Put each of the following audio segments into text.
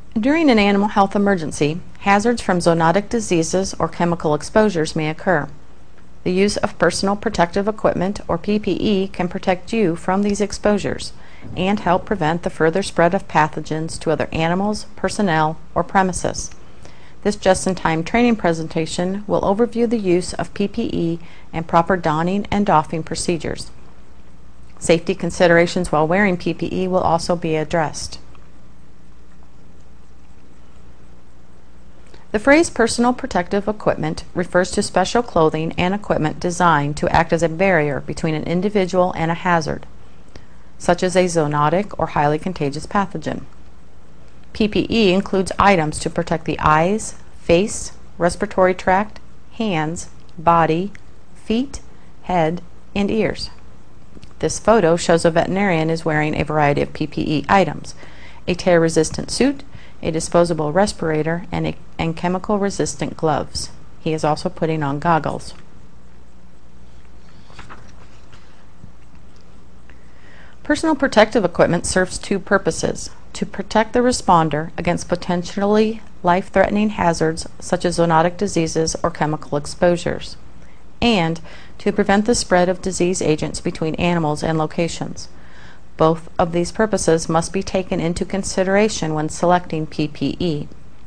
During an animal health emergency, hazards from zoonotic diseases or chemical exposures may occur. The use of personal protective equipment, or PPE, can protect you from these exposures and help prevent the further spread of pathogens to other animals, personnel, or premises. This just-in-time training presentation will overview the use of PPE and proper donning and doffing procedures. Safety considerations while wearing PPE will also be addressed. The phrase personal protective equipment refers to special clothing and equipment designed to act as a barrier between an individual and a hazard, such as a zoonotic or highly contagious pathogen. PPE includes items to protect the eyes, face, respiratory tract, hands, body, feet, head, and ears. This photo shows a veterinarian is wearing a variety of PPE items: a tear-resistant suit, a disposable respirator, and chemical-resistant gloves. He is also putting on goggles. Personal protective equipment serves two purposes: to protect the responder against potentially life-threatening hazards such as zoonotic diseases or chemical exposures, and to prevent the spread of disease agents between animals and locations. Both of these purposes must be taken into consideration when selecting PPE.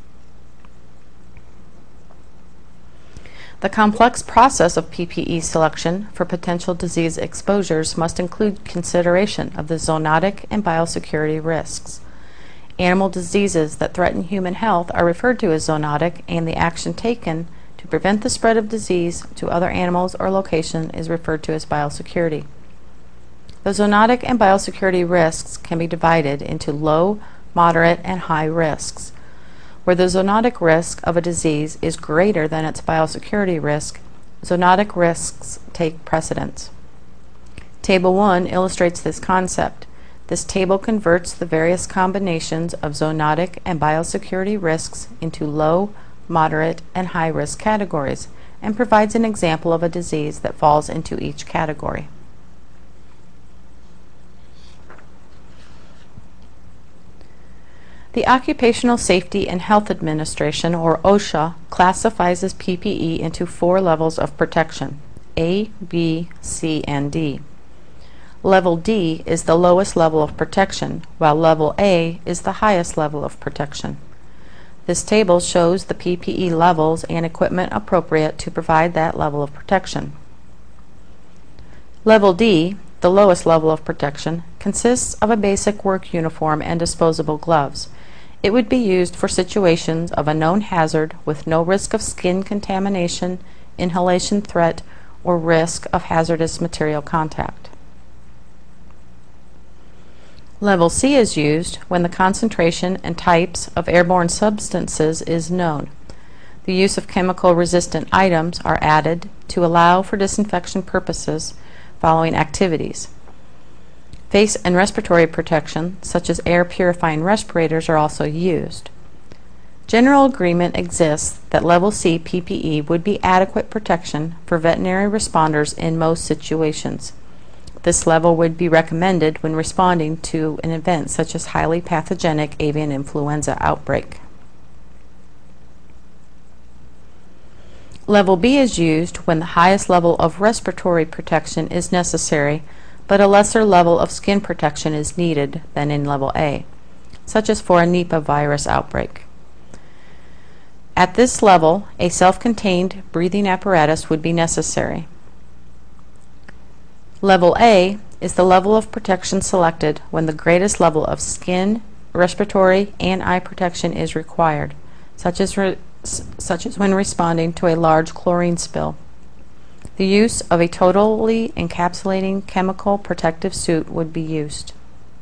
The complex process of PPE selection for potential disease exposures must include consideration of the zoonotic and biosecurity risks. Animal diseases that threaten human health are referred to as zoonotic, and the action taken to prevent the spread of disease to other animals or location is referred to as biosecurity. The zoonotic and biosecurity risks can be divided into low, moderate, and high risks. Where the zoonotic risk of a disease is greater than its biosecurity risk, zoonotic risks take precedence. Table 1 illustrates this concept. This table converts the various combinations of zoonotic and biosecurity risks into low, moderate, and high risk categories, and provides an example of a disease that falls into each category. The Occupational Safety and Health Administration, or OSHA, classifies as PPE into 4 levels of protection: A, B, C, and D. Level D is the lowest level of protection, while Level A is the highest level of protection. This table shows the PPE levels and equipment appropriate to provide that level of protection. Level D, the lowest level of protection, consists of a basic work uniform and disposable gloves. It would be used for situations of a known hazard with no risk of skin contamination, inhalation threat, or risk of hazardous material contact. Level C is used when the concentration and types of airborne substances is known. The use of chemical-resistant items are added to allow for disinfection purposes following activities. Face and respiratory protection, such as air-purifying respirators, are also used. General agreement exists that Level C PPE would be adequate protection for veterinary responders in most situations. This level would be recommended when responding to an event such as highly pathogenic avian influenza outbreak. Level B is used when the highest level of respiratory protection is necessary, but a lesser level of skin protection is needed than in Level A, such as for a Nipah virus outbreak. At this level, a self-contained breathing apparatus would be necessary. Level A is the level of protection selected when the greatest level of skin, respiratory, and eye protection is required, such as when responding to a large chlorine spill. The use of a totally encapsulating chemical protective suit would be used.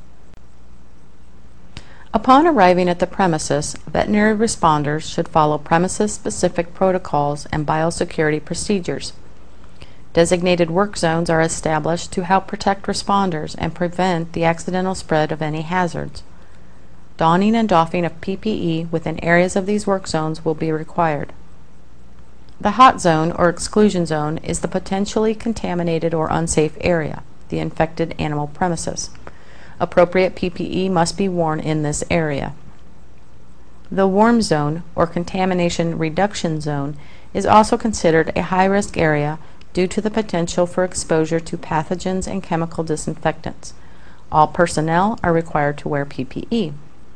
Upon arriving at the premises, veterinary responders should follow premises-specific protocols and biosecurity procedures. Designated work zones are established to help protect responders and prevent the accidental spread of any hazards. Donning and doffing of PPE within areas of these work zones will be required. The hot zone or exclusion zone is the potentially contaminated or unsafe area, the infected animal premises. Appropriate PPE must be worn in this area. The warm zone, or contamination reduction zone, is also considered a high-risk area due to the potential for exposure to pathogens and chemical disinfectants. All personnel are required to wear PPE.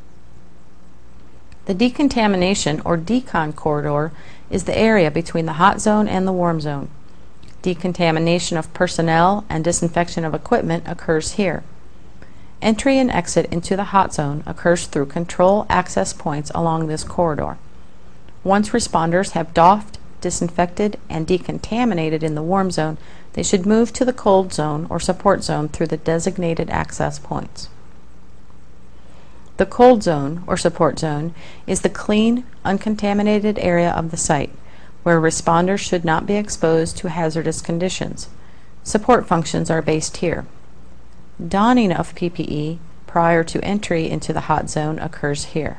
The decontamination, or decon corridor, is the area between the hot zone and the warm zone. Decontamination of personnel and disinfection of equipment occurs here. Entry and exit into the hot zone occurs through control access points along this corridor. Once responders have doffed, disinfected, and decontaminated in the warm zone, they should move to the cold zone or support zone through the designated access points. The cold zone, or support zone, is the clean, uncontaminated area of the site, where responders should not be exposed to hazardous conditions. Support functions are based here. Donning of PPE prior to entry into the hot zone occurs here.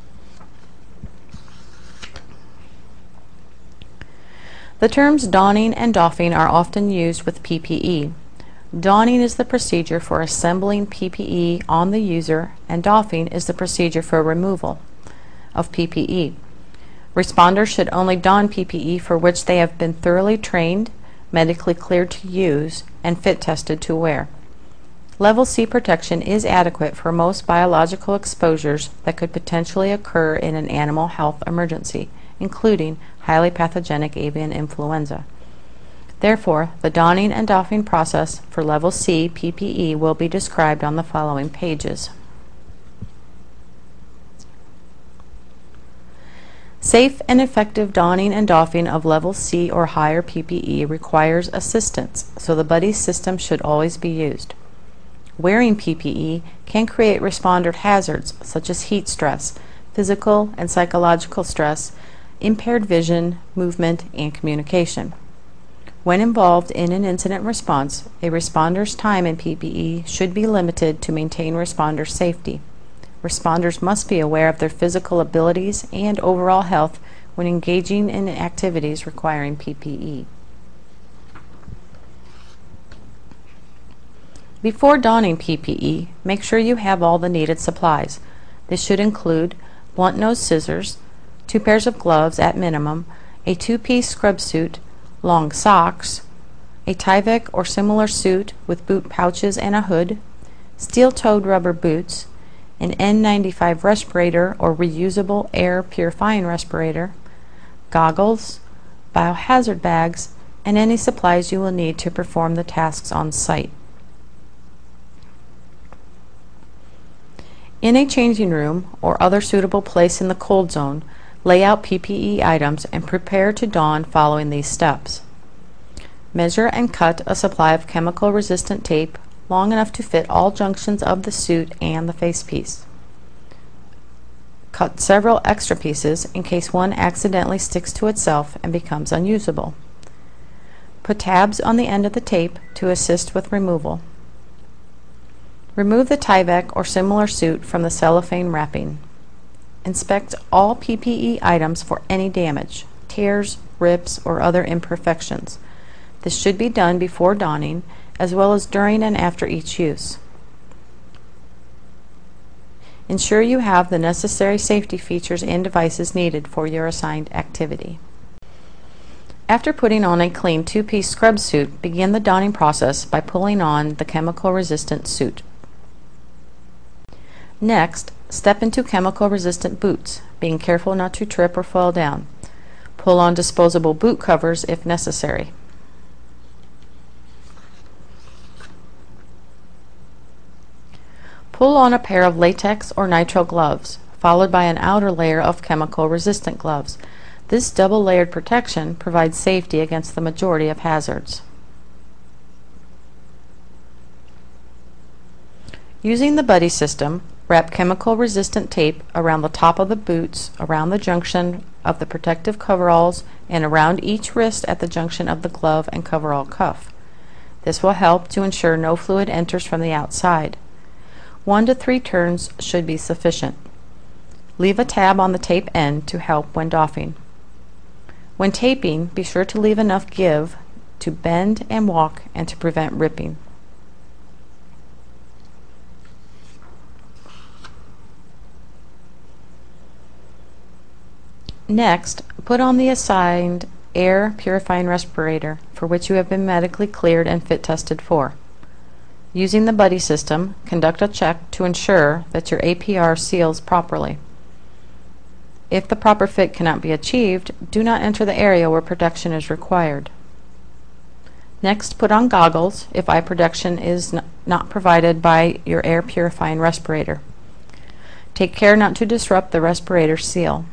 The terms donning and doffing are often used with PPE. Donning is the procedure for assembling PPE on the user, and doffing is the procedure for removal of PPE. Responders should only don PPE for which they have been thoroughly trained, medically cleared to use, and fit tested to wear. Level C protection is adequate for most biological exposures that could potentially occur in an animal health emergency, including highly pathogenic avian influenza. Therefore, the donning and doffing process for Level C PPE will be described on the following pages. Safe and effective donning and doffing of Level C or higher PPE requires assistance, so the buddy system should always be used. Wearing PPE can create responder hazards such as heat stress, physical and psychological stress, impaired vision, movement, and communication. When involved in an incident response, a responder's time in PPE should be limited to maintain responder safety. Responders must be aware of their physical abilities and overall health when engaging in activities requiring PPE. Before donning PPE, make sure you have all the needed supplies. This should include blunt nose scissors, 2 pairs of gloves at minimum, a 2-piece scrub suit, long socks, a Tyvek or similar suit with boot pouches and a hood, steel-toed rubber boots, an N95 respirator or reusable air purifying respirator, goggles, biohazard bags, and any supplies you will need to perform the tasks on site. In a changing room or other suitable place in the cold zone, lay out PPE items and prepare to don following these steps. Measure and cut a supply of chemical-resistant tape long enough to fit all junctions of the suit and the facepiece. Cut several extra pieces in case one accidentally sticks to itself and becomes unusable. Put tabs on the end of the tape to assist with removal. Remove the Tyvek or similar suit from the cellophane wrapping. Inspect all PPE items for any damage, tears, rips, or other imperfections. This should be done before donning, as well as during and after each use. Ensure you have the necessary safety features and devices needed for your assigned activity. After putting on a clean 2-piece scrub suit, begin the donning process by pulling on the chemical-resistant suit. Next, step into chemical-resistant boots, being careful not to trip or fall down. Pull on disposable boot covers if necessary. Pull on a pair of latex or nitrile gloves, followed by an outer layer of chemical-resistant gloves. This double-layered protection provides safety against the majority of hazards. Using the buddy system, wrap chemical-resistant tape around the top of the boots, around the junction of the protective coveralls, and around each wrist at the junction of the glove and coverall cuff. This will help to ensure no fluid enters from the outside. 1 to 3 turns should be sufficient. Leave a tab on the tape end to help when doffing. When taping, be sure to leave enough give to bend and walk and to prevent ripping. Next, put on the assigned air purifying respirator for which you have been medically cleared and fit tested for. Using the buddy system, conduct a check to ensure that your APR seals properly. If the proper fit cannot be achieved, do not enter the area where protection is required. Next, put on goggles if eye protection is not provided by your air purifying respirator. Take care not to disrupt the respirator seal.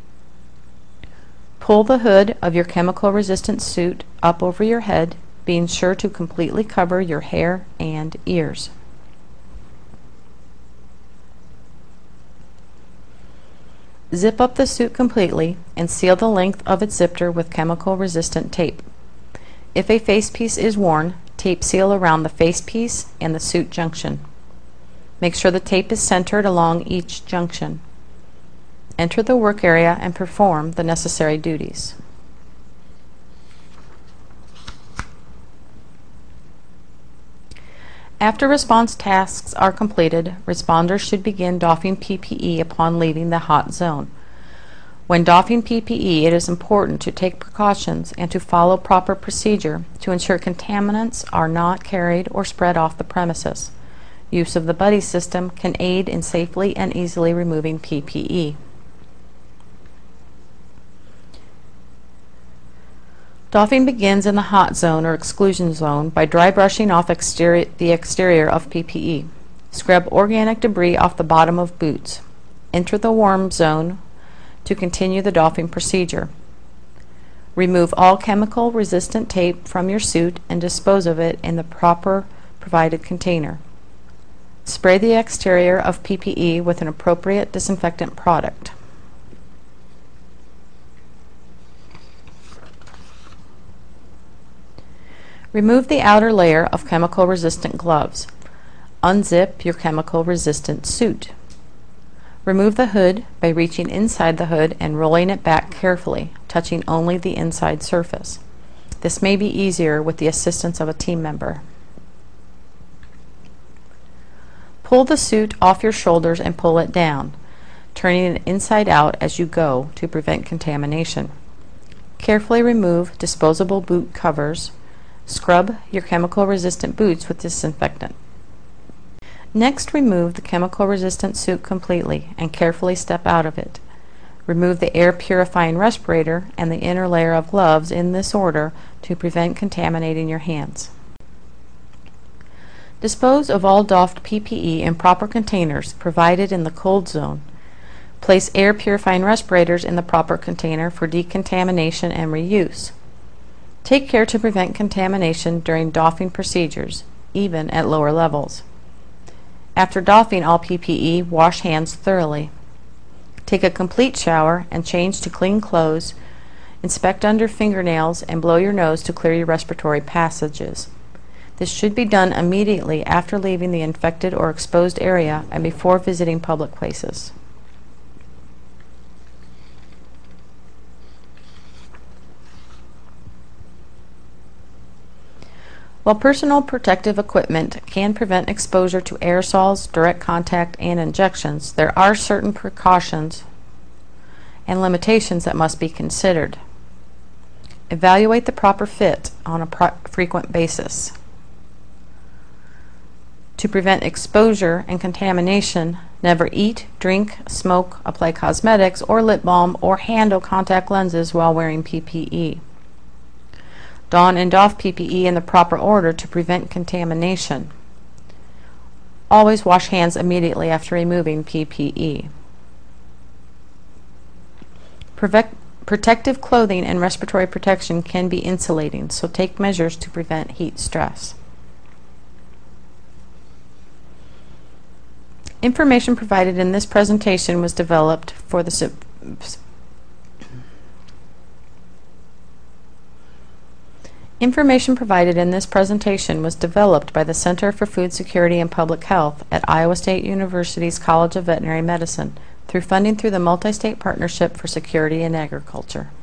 Pull the hood of your chemical-resistant suit up over your head, being sure to completely cover your hair and ears. Zip up the suit completely and seal the length of its zipper with chemical-resistant tape. If a facepiece is worn, tape seal around the facepiece and the suit junction. Make sure the tape is centered along each junction. Enter the work area and perform the necessary duties. After response tasks are completed, responders should begin doffing PPE upon leaving the hot zone. When doffing PPE, it is important to take precautions and to follow proper procedure to ensure contaminants are not carried or spread off the premises. Use of the buddy system can aid in safely and easily removing PPE. Doffing begins in the hot zone or exclusion zone by dry brushing off the exterior of PPE. Scrub organic debris off the bottom of boots. Enter the warm zone to continue the doffing procedure. Remove all chemical-resistant tape from your suit and dispose of it in the proper provided container. Spray the exterior of PPE with an appropriate disinfectant product. Remove the outer layer of chemical-resistant gloves. Unzip your chemical-resistant suit. Remove the hood by reaching inside the hood and rolling it back carefully, touching only the inside surface. This may be easier with the assistance of a team member. Pull the suit off your shoulders and pull it down, turning it inside out as you go to prevent contamination. Carefully remove disposable boot covers. Scrub your chemical-resistant boots with disinfectant. Next, remove the chemical-resistant suit completely and carefully step out of it. Remove the air-purifying respirator and the inner layer of gloves in this order to prevent contaminating your hands. Dispose of all doffed PPE in proper containers provided in the cold zone. Place air-purifying respirators in the proper container for decontamination and reuse. Take care to prevent contamination during doffing procedures, even at lower levels. After doffing all PPE, wash hands thoroughly. Take a complete shower and change to clean clothes. Inspect under fingernails and blow your nose to clear your respiratory passages. This should be done immediately after leaving the infected or exposed area and before visiting public places. While personal protective equipment can prevent exposure to aerosols, direct contact, and injections, there are certain precautions and limitations that must be considered. Evaluate the proper fit on a frequent basis. To prevent exposure and contamination, never eat, drink, smoke, apply cosmetics or lip balm, or handle contact lenses while wearing PPE. Don and doff PPE in the proper order to prevent contamination. Always wash hands immediately after removing PPE. Protective clothing and respiratory protection can be insulating, so take measures to prevent heat stress. Information provided in this presentation was developed for the Information provided in this presentation was developed by the Center for Food Security and Public Health at Iowa State University's College of Veterinary Medicine through funding through the Multi-State Partnership for Security in Agriculture.